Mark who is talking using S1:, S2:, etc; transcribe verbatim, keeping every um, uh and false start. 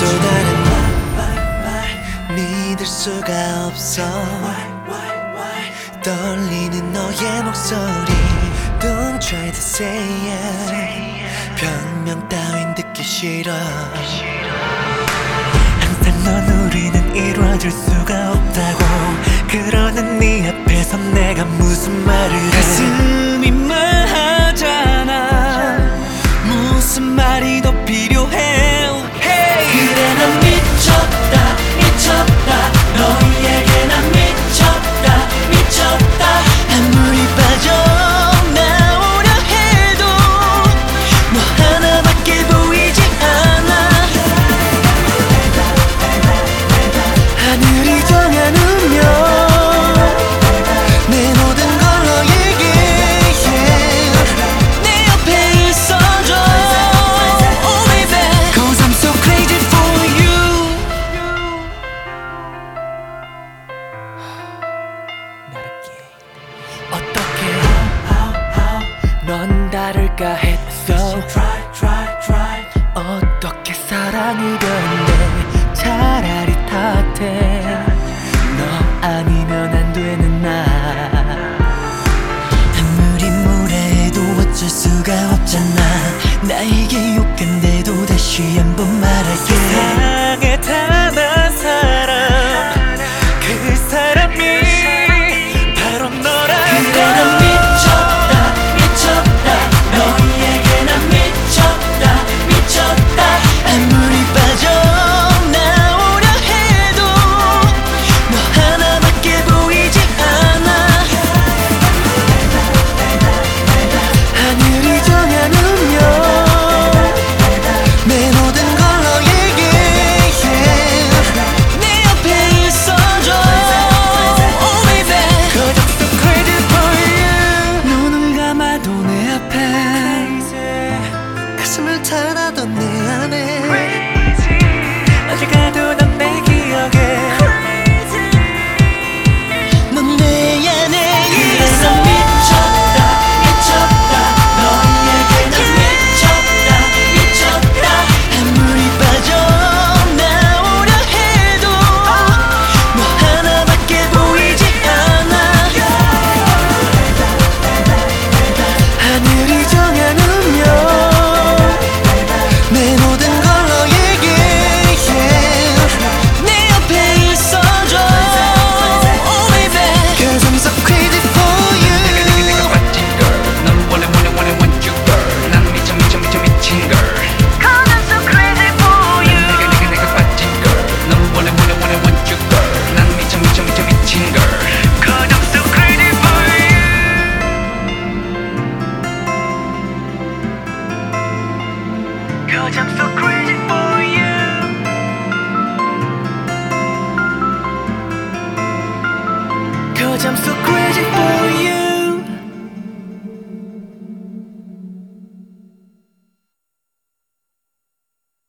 S1: 또 다른 말 믿을 수가 없어. 떨리는 너의 목소리 Don't try to say it. 변명 따윈 듣기 싫어. 항상 넌 우리는 이루어질 수가 없다고 그러는 네 앞에서 내가 무슨 말을 해. 가슴이 말하잖아. 무슨 말이 더 필요해. hey. 그래 난 미쳤다 미쳤다 너희에게 난 미쳤다 미쳤다. 아무리 빠져나오려 해도 너 하나밖에 보이지 않아. 하늘이 정한 운명 내 모든 걸 너에게 yeah. 내 옆에 있어줘 oh baby Cause I'm so crazy for you. 어떻게 넌 다를까 했어. 어떻게 사랑이 되었네. 차라리 탓해. 너 아니면 안 되는 나. 아무리 뭐라 해도 어쩔 수가 없잖아. 나에게 욕한데도 다시 한번 말할게. 세상에 단 한 사람 그 사람이 바로 너라고. 그래 난 미쳤다 미쳤다 너희에게 난 미쳤다 미쳤다. 아무리 빠져나오려 해도 너 하나밖에 보이지 않아. 하늘이 정한 운명 내 모든 걸 너에게 yeah. 내 옆에 있어줘 oh baby Cause I'm so crazy for you. 눈을 감아도 내 앞에 가슴을 타나던 내 안에 어딜 가도 넌 내 기억에 넌 내 안에 있어. 미쳤다 미쳤다 너희에게 난 미쳤다 미쳤다. 아무리 빠져나오려 해도 너 하나밖에 보이지 않아. 하늘이 정한 운명 내 모든 걸 너에게 yeah. 내 옆에 있어줘 oh baby Cause I'm so crazy for you.
S2: 내가 빠진 girl 넌 원래 원래 원래 want you girl 난 미쳐 미쳐 미쳐 미친 girl
S3: Cause I'm so crazy for you.
S2: 내가 내가 내가 빠진 girl 넌 원래 원래 원래 want you girl 난 미쳐 미쳐 미쳐 미친 girl
S3: Cause I'm so crazy for you. Cause I'm so crazy for you.
S1: Cause I'm so